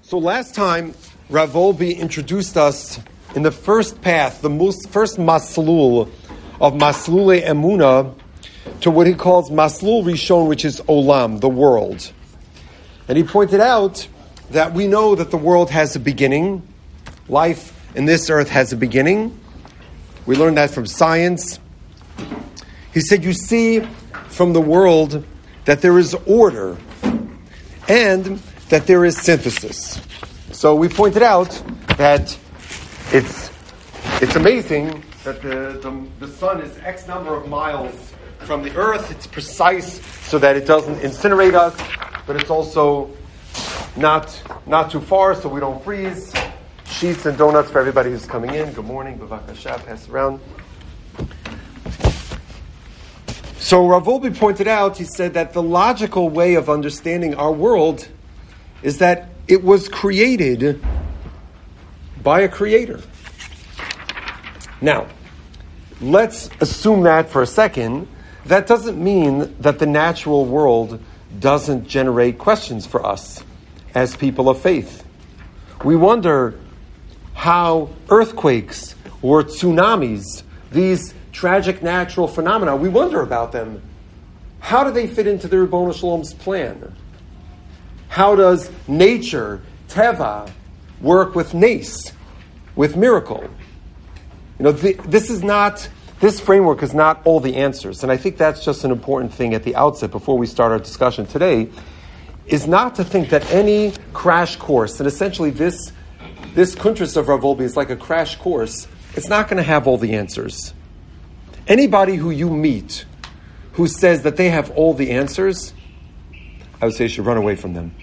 So last time, Rav Wolbe introduced us in the first path, first maslul of Maslulei Emunah, to what he calls Maslul Rishon, which is Olam, the world. And he pointed out that we know that the world has a beginning. Life in this earth has a beginning. We learned that from science. He said, you see from the world that there is order and that there is synthesis. So we pointed out that it's amazing that the sun is X number of miles from the earth. It's precise so that it doesn't incinerate us, but it's also not too far so we don't freeze. Sheets and donuts for everybody who's coming in. Good morning. Bavakasha, pass around. So Rav Wolbe pointed out, he said that the logical way of understanding our world is that it was created by a creator. Now, let's assume that for a second. That doesn't mean that the natural world doesn't generate questions for us as people of faith. We wonder how earthquakes or tsunamis, these tragic natural phenomena, we wonder about them. How do they fit into the Ribbono Shel Olam's plan? How does nature, Teva, work with Nace, with miracle? You know, this framework is not all the answers. And I think that's just an important thing at the outset before we start our discussion today, is not to think that any crash course, and essentially this kuntras of Rav Wolbe is like a crash course, it's not going to have all the answers. Anybody who you meet who says that they have all the answers, I would say you should run away from them.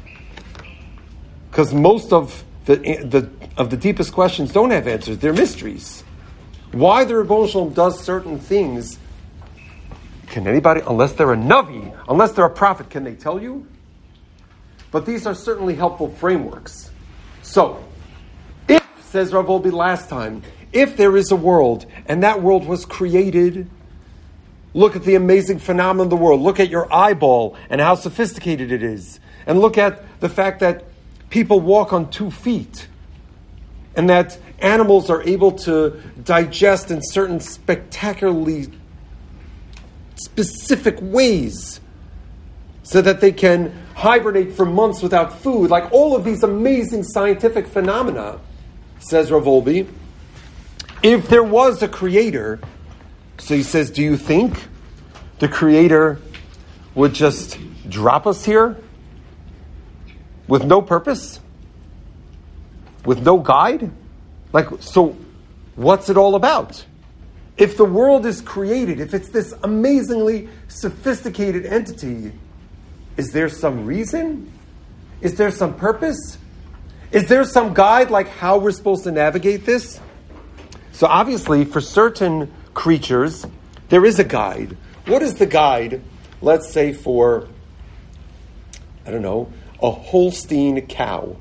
Because most of the deepest questions don't have answers. They're mysteries. Why the Ribbono Shel Olam does certain things, can anybody, unless they're a Navi, unless they're a prophet, can they tell you? But these are certainly helpful frameworks. So, if, says Rav Wolbe last time, if there is a world, and that world was created, look at the amazing phenomenon of the world. Look at your eyeball and how sophisticated it is. And look at the fact that people walk on 2 feet. And that animals are able to digest in certain spectacularly specific ways. So that they can hibernate for months without food. Like all of these amazing scientific phenomena, says Rav Wolbe. If there was a creator, so he says, do you think the creator would just drop us here with no purpose? With no guide? So what's it all about? If the world is created, if it's this amazingly sophisticated entity, is there some reason? Is there some purpose? Is there some guide like how we're supposed to navigate this? So obviously, for certain creatures, there is a guide. What is the guide, let's say, for, a Holstein cow?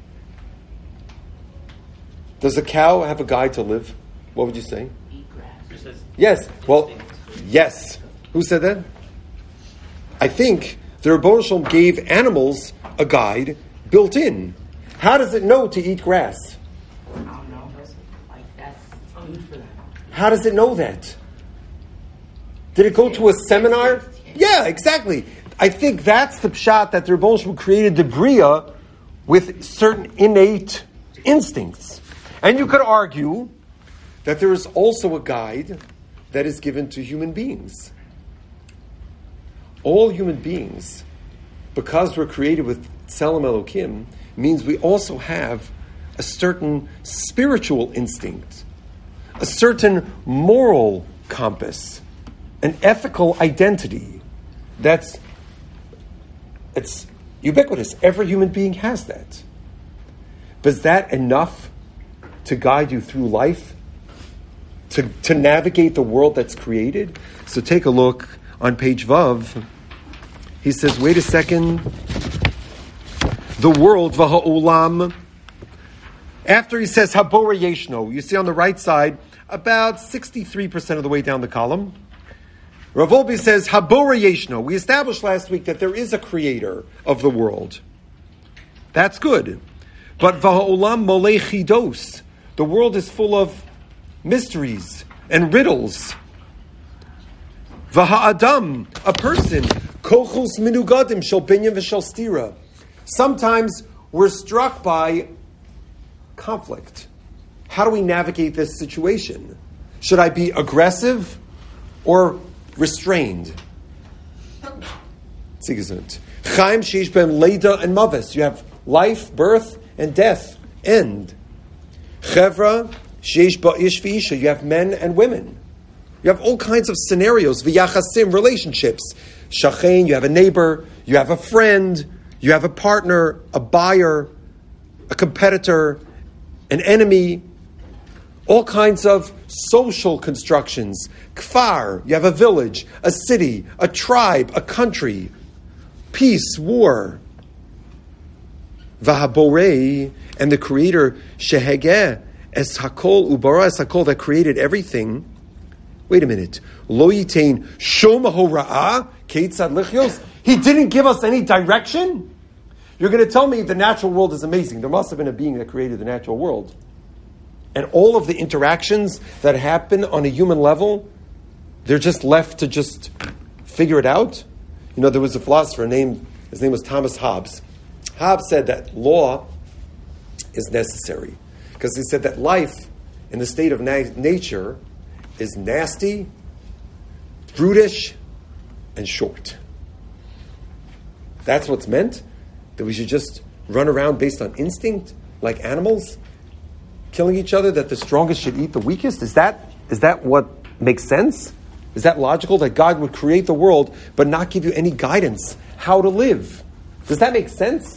Does a cow have a guide to live? What would you say? Eat grass. Yes. Well, yes. Who said that? I think the Ribbono Shel Olam gave animals a guide built in. How does it know to eat grass? I don't know. That's food for them. How does it know that? Did it go to a seminar? Yeah, exactly. I think that's the pshat that the Ribbono Shel Olam created the Bria with certain innate instincts. And you could argue that there is also a guide that is given to human beings. All human beings, because we're created with Tselem Elokim, means we also have a certain spiritual instinct, a certain moral compass, an ethical identity it's ubiquitous. Every human being has that. But is that enough to guide you through life? To navigate the world that's created? So take a look on page Vav. He says, wait a second. The world, v'ha'olam. After he says, habora yeshno, you see on the right side, about 63% of the way down the column. Rav Wolbe says, habora yeshno. We established last week that there is a creator of the world. That's good. But v'ha'olam molei chidos. The world is full of mysteries and riddles. V'ha'adam, a person, kochus minugadim shel binyan v'shel stira. Sometimes we're struck by conflict. How do we navigate this situation? Should I be aggressive or restrained? Zigazut. Chaim sheish ben leida and mavis. You have life, birth, and death, end. Chevra sheish ba'ish v'isha. You have men and women. You have all kinds of scenarios. V'yachasim, relationships. Shachain, you have a neighbor, you have a friend, you have a partner, a buyer, a competitor, an enemy. All kinds of social constructions. Kfar, you have a village, a city, a tribe, a country. Peace, war. Vahaborei, and the Creator, Shehegeh, Es Hakol, Ubara Es Hakol, that created everything. Wait a minute. Lo yitain shom hora'ah keitzad lichios. He didn't give us any direction? You're going to tell me the natural world is amazing. There must have been a being that created the natural world. And all of the interactions that happen on a human level, they're just left to just figure it out. You know, there was a philosopher his name was Thomas Hobbes. Hobbes said that law is necessary. Because he said that life in the state of nature is nasty, brutish, and short. That's what's meant? That we should just run around based on instinct, like animals, killing each other, that the strongest should eat the weakest? Is that what makes sense? Is that logical, that God would create the world but not give you any guidance how to live? Does that make sense?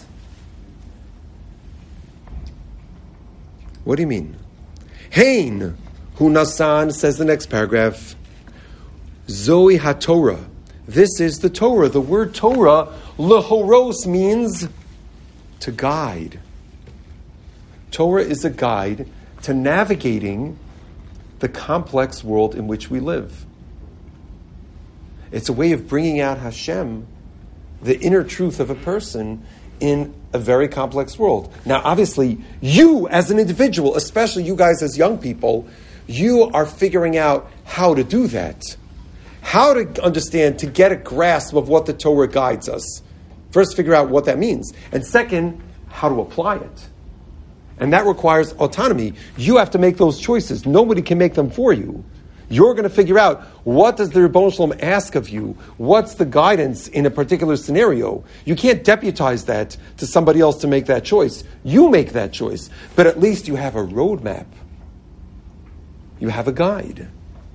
What do you mean? Hein, hu nasan, says the next paragraph. Zoe HaTorah. This is the Torah. The word Torah, lehoros, means to guide. Torah is a guide to navigating the complex world in which we live. It's a way of bringing out Hashem, the inner truth of a person, in a very complex world. Now, obviously, you as an individual, especially you guys as young people, you are figuring out how to do that. How to understand, to get a grasp of what the Torah guides us. First, figure out what that means. And second, how to apply it. And that requires autonomy. You have to make those choices. Nobody can make them for you. You're going to figure out, what does the Rebbeinu Shalom ask of you? What's the guidance in a particular scenario? You can't deputize that to somebody else to make that choice. You make that choice. But at least you have a roadmap. You have a guide.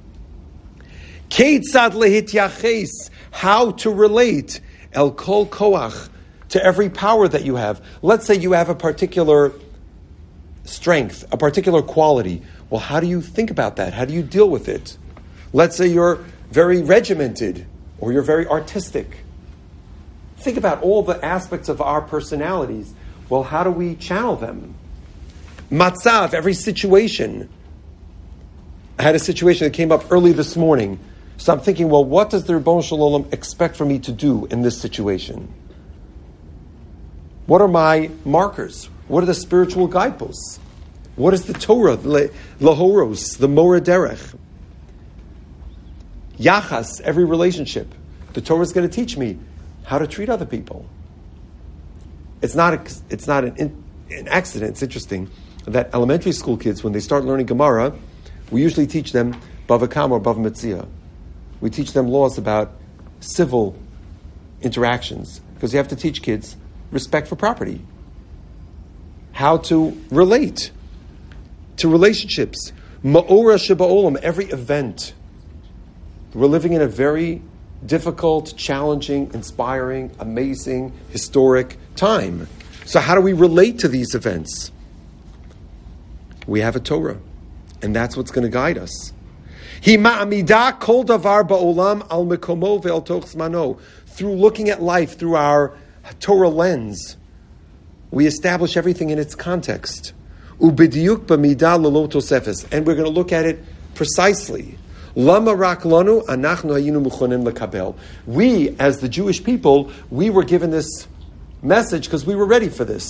Keitzad lehityaches, how to relate, el kol koach, to every power that you have. Let's say you have a particular strength, a particular quality. Well, how do you think about that? How do you deal with it? Let's say you're very regimented or you're very artistic. Think about all the aspects of our personalities. Well, how do we channel them? Matzav, every situation. I had a situation that came up early this morning. So I'm thinking, well, what does the Rebbeinu Shalom expect from me to do in this situation? What are my markers? What are the spiritual guideposts? What is the Torah, Lahoros, the Mora Derech? Yachas, every relationship. The Torah is going to teach me how to treat other people. It's not an accident. It's interesting that elementary school kids, when they start learning Gemara, we usually teach them Bava Kama or Bava Metzia. We teach them laws about civil interactions, because you have to teach kids respect for property, how to relate to relationships. Ma'ora sheba'olam, every event. We're living in a very difficult, challenging, inspiring, amazing, historic time. So how do we relate to these events? We have a Torah, and that's what's going to guide us. Hi ma'amida kol davar ba'olam al mekomo ve'al toch zmano. Through looking at life through our Torah lens, we establish everything in its context. Ubidiyuk b'midah lelo tosefes, and we're going to look at it precisely. Lama rak lanu anachnu hayinu muchonim lekabel. We, as the Jewish people, we were given this message because we were ready for this.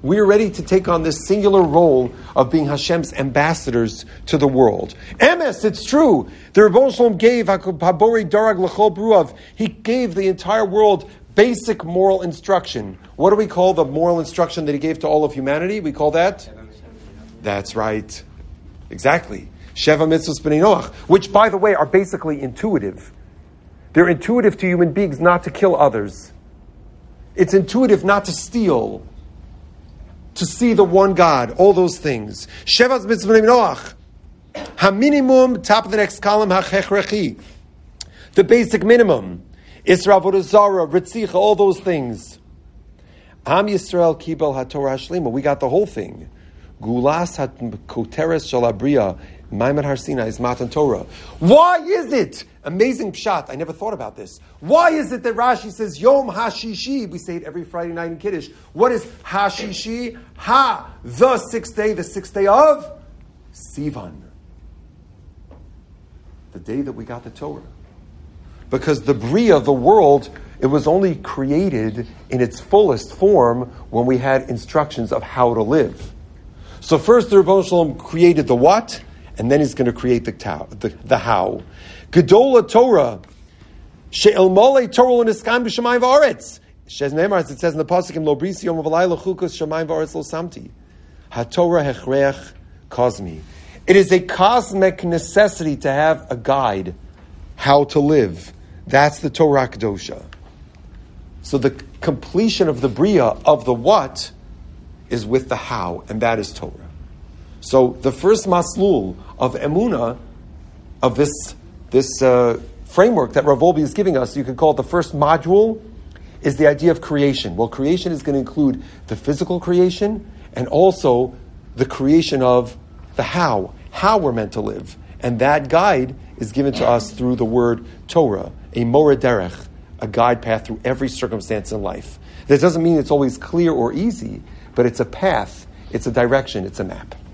We are ready to take on this singular role of being Hashem's ambassadors to the world. Emes, it's true. The Rebbeinu Shalom gave Habori Darag L'chol Bruav. He gave the entire world basic moral instruction. What do we call the moral instruction that he gave to all of humanity? We call that? That's right. Exactly. Sheva Mitzvos B'nai Noach, which, by the way, are basically intuitive. They're intuitive to human beings not to kill others. It's intuitive not to steal, to see the one God, all those things. Sheva Mitzvos B'nai Noach. Ha-minimum, top of the next column, ha-chechrechi. The basic minimum. Isra, Avodah Zarah, Ritzicha, all those things. Am Yisrael Kibel HaTorah Hashlema. We got the whole thing. Gulas HaKoteres Shalabriya. Maimon Har Sinai is Matan Torah. Why is it? Amazing pshat. I never thought about this. Why is it that Rashi says Yom HaShishi? We say it every Friday night in Kiddush. What is HaShishi? The sixth day of Sivan. The day that we got the Torah. Because the Bria, the world, it was only created in its fullest form when we had instructions of how to live. So first the Rebbeinu Shalom created the what, and then he's going to create the how. Gedola Torah, she'elmole Torah l'niskam b'shamayim v'aretz. It says in the Pasuk, Lo brisi yom v'layla chukos shamayim v'aretz lo samti. HaTorah hechrech kozmi. It is a cosmic necessity to have a guide, how to live. That's the Torah Kedosha. So the completion of the Bria, of the what, is with the how, and that is Torah. So the first maslul of Emunah, of this framework that Rav Wolbe is giving us, you could call it the first module, is the idea of creation. Well, creation is going to include the physical creation and also the creation of the how we're meant to live. And that guide is given to us through the word Torah, a Mora Derech, a guide path through every circumstance in life. That doesn't mean it's always clear or easy, but it's a path, it's a direction, it's a map.